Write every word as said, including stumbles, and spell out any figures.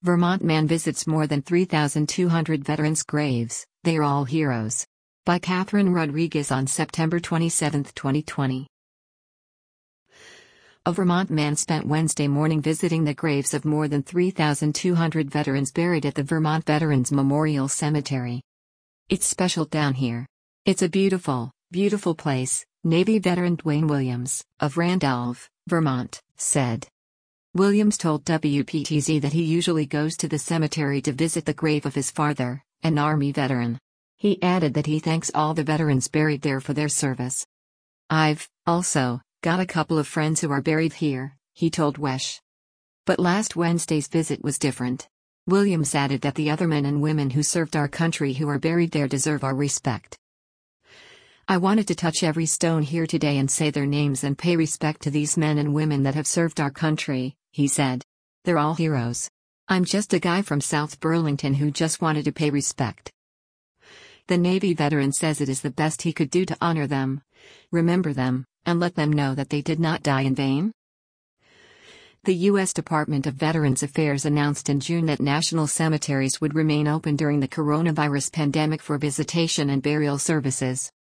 Vermont man visits more than three thousand two hundred veterans' graves, they're all heroes. By Catherine Rodriguez on September twenty-seventh, twenty twenty. A Vermont man spent Wednesday morning visiting the graves of more than three thousand two hundred veterans buried at the Vermont Veterans Memorial Cemetery. "It's special down here. It's a beautiful, beautiful place," Navy veteran Dwayne Williams, of Randolph, Vermont, said. Williams told W P T Z that he usually goes to the cemetery to visit the grave of his father, an Army veteran. He added that he thanks all the veterans buried there for their service. "I've, also, got a couple of friends who are buried here," he told W E S H. But last Wednesday's visit was different. Williams added that the other men and women who served our country who are buried there deserve our respect. "I wanted to touch every stone here today and say their names and pay respect to these men and women that have served our country," he said. "They're all heroes. I'm just a guy from South Burlington who just wanted to pay respect." The Navy veteran says it is the best he could do to honor them, remember them, and let them know that they did not die in vain. The U S Department of Veterans Affairs announced in June that national cemeteries would remain open during the coronavirus pandemic for visitation and burial services.